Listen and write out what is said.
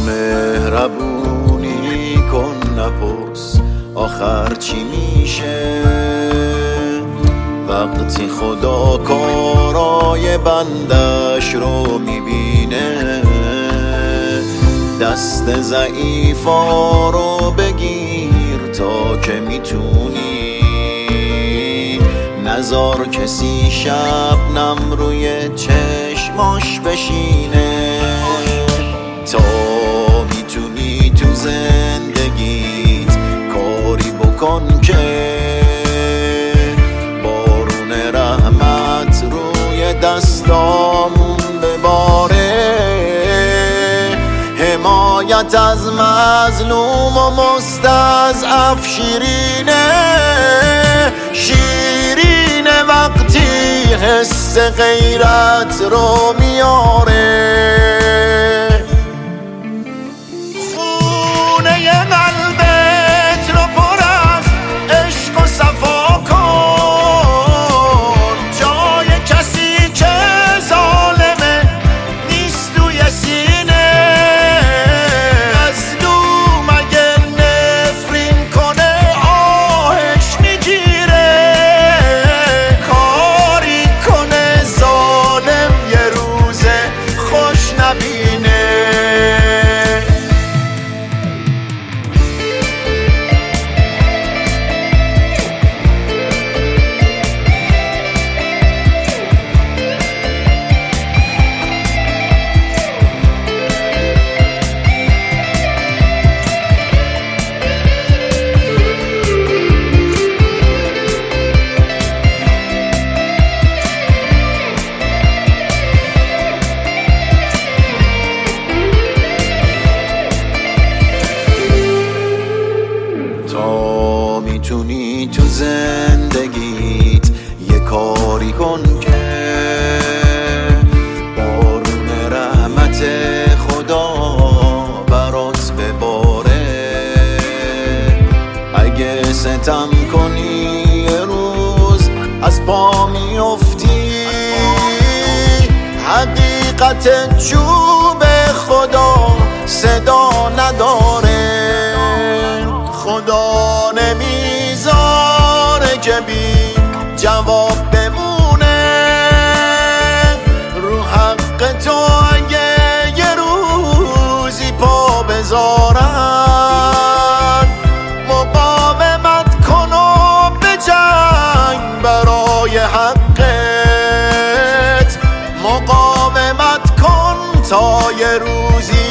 مهربونی کن نپرس آخر چی میشه، وقتی خدا کارای بندش رو میبینه. دست ضعیفا رو بگیر تا که میتونی، نذار کسی شبنم روی چشماش بشینه. تا میتونی تو زندگیت کاری بکن که بارون رحمت روی دستامون بباره. حمایت از مظلوم و مستضعف شیرینه، شیرینه وقتی حس غیرت رو میاره. خونه قلبت رو پر از عشق و صفا کن، جای کسی که ظالمه نیست توی سینه. مظلوم اگر نفرین کنه آهش میگیره، کاری کنه ظالم یه روزه خوش نبینه. تا میتونی تو زندگیت یه کاری کن که بارون رحمت خدا برات بباره. اگه ستم کنی یه روز از پا میافتی، حقیقت چوب خدا صدا نداره. خدا نمیذاره که بی جواب بمونه رو حق تو. اگه یه روزی پا بذارن، مقاومت کن و بجنگ برای حقت. مقاومت کن تا یه روزی